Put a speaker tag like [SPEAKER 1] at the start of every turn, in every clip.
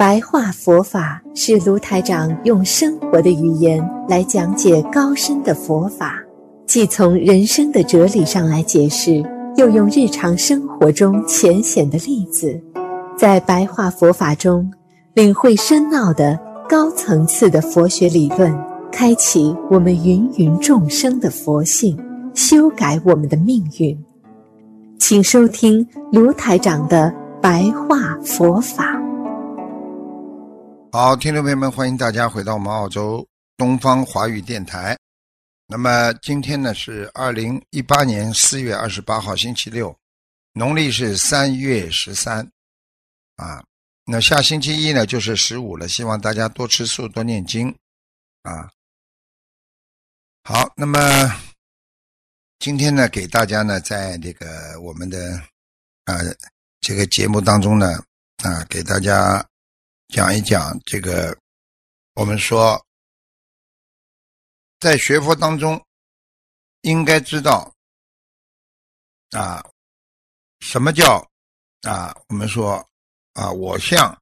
[SPEAKER 1] 白话佛法是卢台长用生活的语言来讲解高深的佛法，既从人生的哲理上来解释，又用日常生活中浅显的例子，在白话佛法中领会深奥的高层次的佛学理论，开启我们芸芸众生的佛性，修改我们的命运。请收听卢台长的白话佛法。
[SPEAKER 2] 好，听众朋友们，欢迎大家回到我们澳洲东方华语电台。那么今天呢是2018年4月28号星期六，农历是3月13啊。那下星期一呢就是15了，希望大家多吃素多念经啊。好，那么今天呢给大家呢在这个我们的这个节目当中呢给大家讲一讲这个我们说在学佛当中应该知道什么叫我们说我相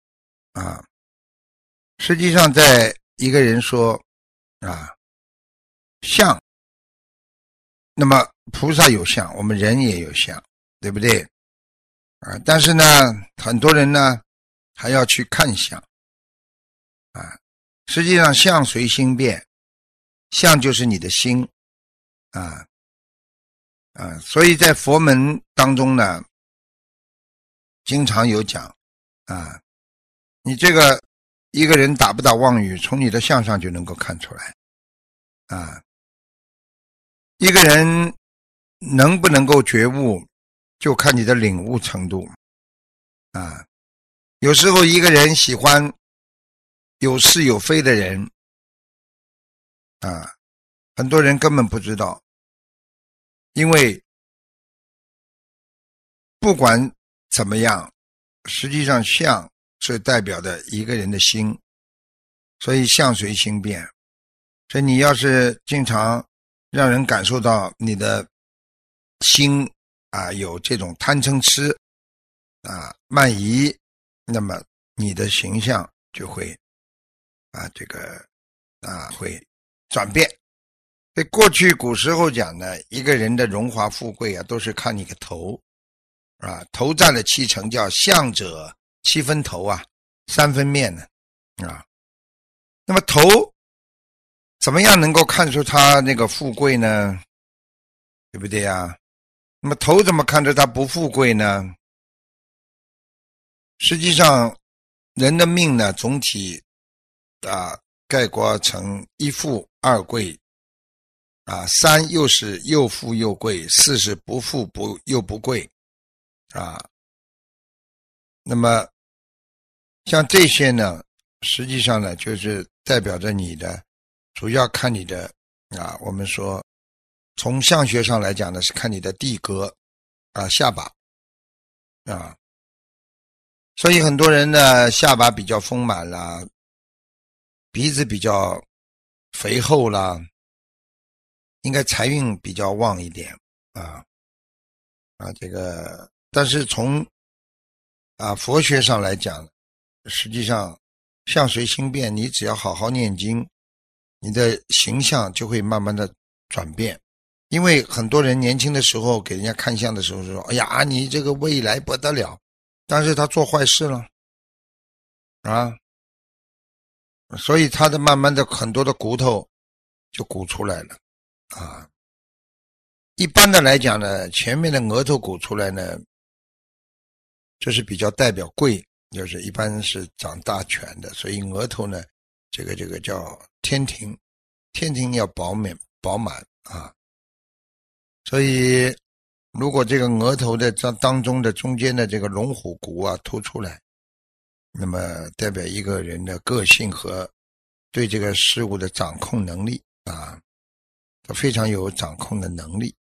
[SPEAKER 2] 实际上在一个人说相，那么菩萨有相，我们人也有相，对不对但是呢很多人呢还要去看相实际上相随心变，相就是你的心所以在佛门当中呢经常有讲你这个一个人打不打妄语，从你的相上就能够看出来一个人能不能够觉悟，就看你的领悟程度有时候一个人喜欢有是有非的人很多人根本不知道，因为不管怎么样，实际上相是代表的一个人的心，所以相随心变。所以你要是经常让人感受到你的心有这种贪嗔痴慢疑，那么你的形象就会会转变。所以过去古时候讲呢，一个人的荣华富贵都是看你个头头占了7成，叫相者7分头3分面呢那么头怎么样能够看出他那个富贵呢？对不对那么头怎么看出他不富贵呢？实际上人的命呢总体概括成1富2贵3又是又富又贵，4是不富又不贵那么像这些呢实际上呢就是代表着你的，主要看你的我们说从相学上来讲呢是看你的地格下巴所以很多人呢下巴比较丰满啦，鼻子比较肥厚啦，应该财运比较旺一点这个但是从佛学上来讲，实际上相随心变，你只要好好念经，你的形象就会慢慢的转变。因为很多人年轻的时候给人家看相的时候说，哎呀你这个未来不得了，但是他做坏事了所以他的慢慢的很多的骨头就鼓出来了一般的来讲呢，前面的额头鼓出来呢，这是比较代表贵，就是一般是长大权的，所以额头呢这个叫天庭，天庭要饱满所以如果这个额头的当中的中间的这个龙虎骨凸出来，那么代表一个人的个性和对这个事物的掌控能力他非常有掌控的能力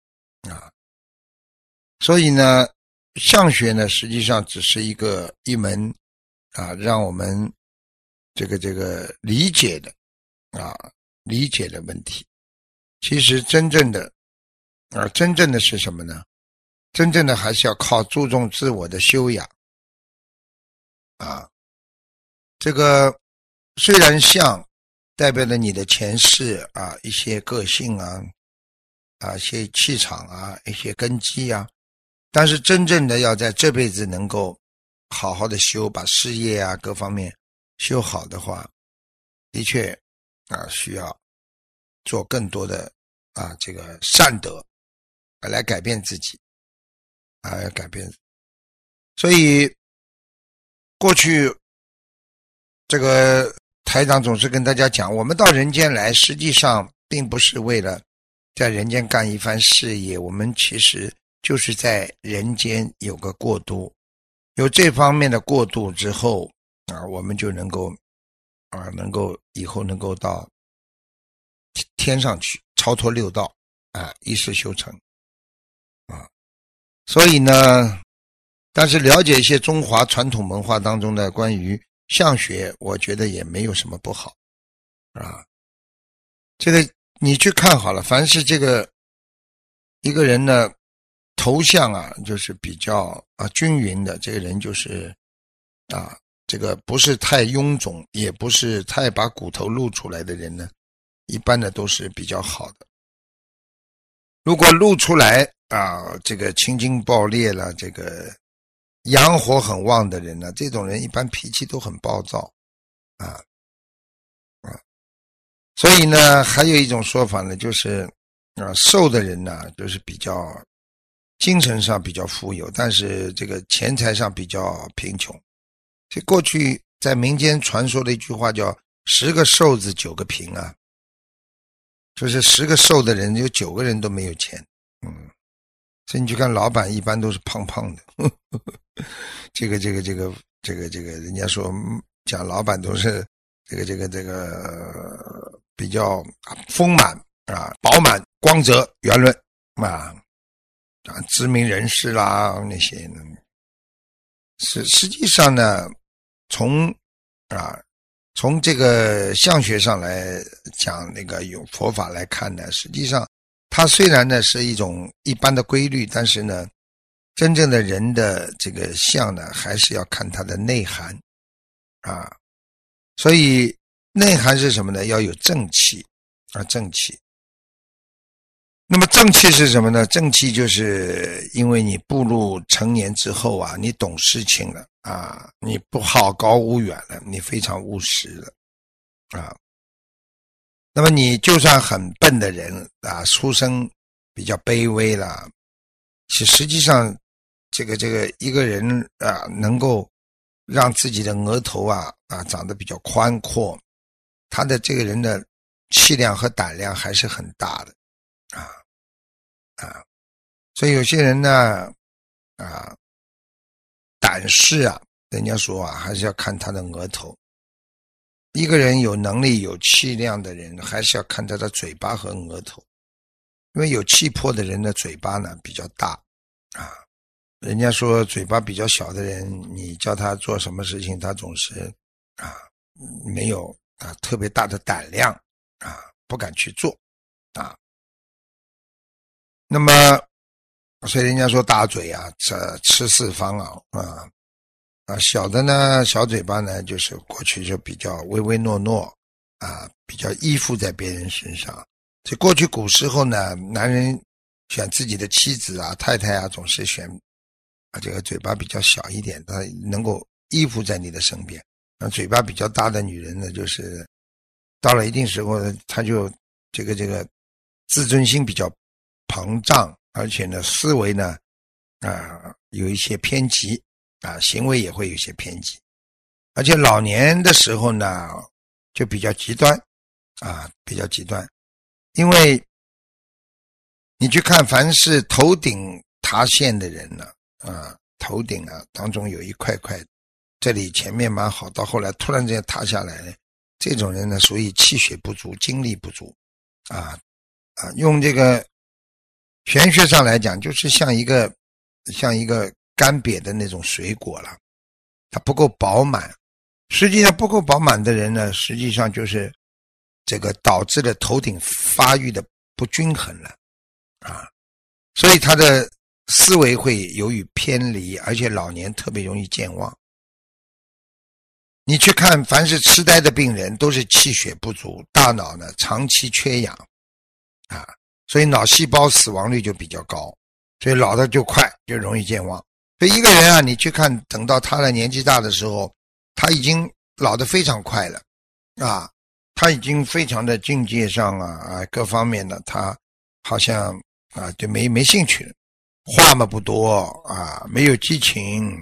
[SPEAKER 2] 所以呢相学呢实际上只是一门让我们这个理解的问题。其实真正的是什么呢？真正的还是要靠注重自我的修养这个虽然相代表了你的前世啊，一些个性啊，一些气场啊，一些根基啊，但是真正的要在这辈子能够好好的修，把事业啊各方面修好的话，的确需要做更多的这个善德来改变自己要改变。所以过去这个台长总是跟大家讲，我们到人间来实际上并不是为了在人间干一番事业，我们其实就是在人间有个过渡，有这方面的过渡之后我们就能够以后能够到天上去，超脱六道一世修成所以呢，但是了解一些中华传统文化当中的关于相学，我觉得也没有什么不好这个你去看好了，凡是这个一个人的头像就是比较均匀的，这个人就是这个不是太臃肿，也不是太把骨头露出来的人呢，一般的都是比较好的。如果露出来这个青筋爆裂了，这个阳火很旺的人呢，这种人一般脾气都很暴躁所以呢，还有一种说法呢，就是瘦的人呢，就是比较精神上比较富有，但是这个钱财上比较贫穷。这过去在民间传说的一句话叫10个瘦子9个贫就是10个瘦的人有9个人都没有钱所以你去看老板一般都是胖胖的这个人家说讲老板都是这个比较丰满饱满光泽圆润知名人士啦那些呢，实际上呢，从这个相学上来讲，那个有佛法来看呢，实际上它虽然呢是一种一般的规律，但是呢，真正的人的这个相呢，还是要看它的内涵所以内涵是什么呢？要有正气正气。那么正气是什么呢？正气就是因为你步入成年之后你懂事情了你不好高骛远了，你非常务实了那么你就算很笨的人出生比较卑微了，实际上这个一个人能够让自己的额头长得比较宽阔，他的这个人的气量和胆量还是很大的所以有些人呢胆识人家说还是要看他的额头。一个人有能力有气量的人，还是要看他的嘴巴和额头，因为有气魄的人的嘴巴呢比较大人家说嘴巴比较小的人，你叫他做什么事情，他总是没有特别大的胆量不敢去做那么所以人家说大嘴吃四方小的呢，小嘴巴呢，就是过去就比较唯唯诺诺比较依附在别人身上。所以过去古时候呢，男人选自己的妻子太太总是选这个嘴巴比较小一点，他能够依附在你的身边。嘴巴比较大的女人呢，就是到了一定时候呢，她就这个自尊心比较膨胀，而且呢思维呢有一些偏激行为也会有一些偏激，而且老年的时候呢就比较极端比较极端。因为你去看凡是头顶塌陷的人呢头顶当中有一块块，这里前面蛮好，到后来突然之间塌下来，这种人呢属于气血不足，精力不足用这个玄学上来讲，就是像一个干瘪的那种水果了，它不够饱满。实际上不够饱满的人呢，实际上就是这个导致了头顶发育的不均衡了所以他的思维会由于偏离，而且老年特别容易健忘。 你去看凡是痴呆的病人都是气血不足，大脑呢长期缺氧啊，所以脑细胞死亡率就比较高，所以老的就快，就容易健忘。所以一个人啊，你去看等到他的年纪大的时候，他已经老得非常快了啊，他已经非常的境界上各方面的他好像就没兴趣了，话嘛不多啊，没有激情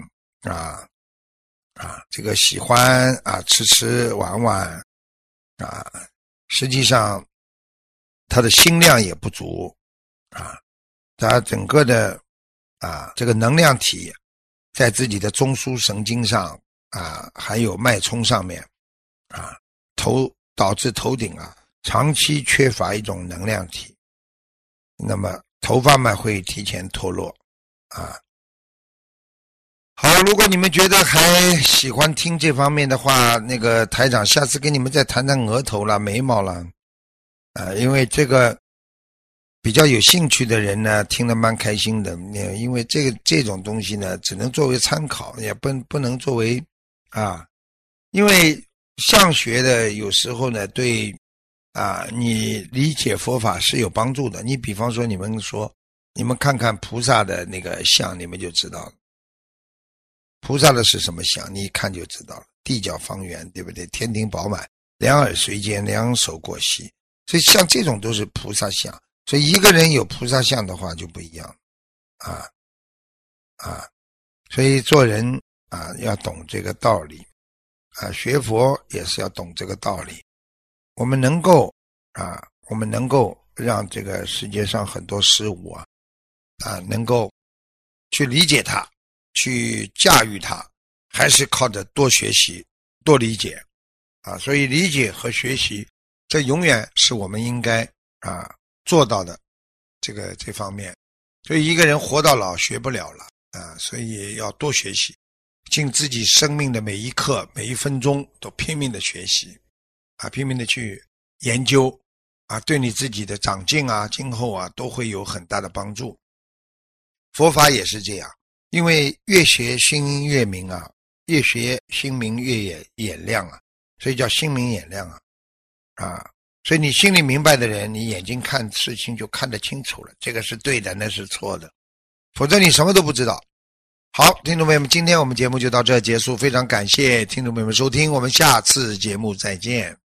[SPEAKER 2] 这个喜欢吃玩玩实际上他的心量也不足他整个的这个能量体在自己的中枢神经上还有脉冲上面导致头顶长期缺乏一种能量体，那么头发嘛会提前脱落好，如果你们觉得还喜欢听这方面的话，那个台长下次跟你们再谈谈额头啦、眉毛啦因为这个比较有兴趣的人呢听得蛮开心的，因为这种东西呢只能作为参考，也不能作为因为相学的有时候呢对你理解佛法是有帮助的。你比方说你们看看菩萨的那个像，你们就知道了。菩萨的是什么像，你一看就知道了，地角方圆，对不对？天庭饱满，两耳垂肩，两手过膝，所以像这种都是菩萨像。所以一个人有菩萨像的话就不一样所以做人要懂这个道理学佛也是要懂这个道理。我们能够让这个世界上很多事物能够去理解它，去驾驭它，还是靠着多学习多理解所以理解和学习这永远是我们应该做到的这方面。所以一个人活到老学不了了所以要多学习，尽自己生命的每一刻每一分钟都拼命的学习拼命的去研究对你自己的长进今后都会有很大的帮助。佛法也是这样，因为越学心越明越学心明越眼亮所以叫心明眼亮所以你心里明白的人，你眼睛看事情就看得清楚了，这个是对的，那是错的，否则你什么都不知道。好，听众朋友们，今天我们节目就到这结束，非常感谢听众朋友们收听，我们下次节目再见。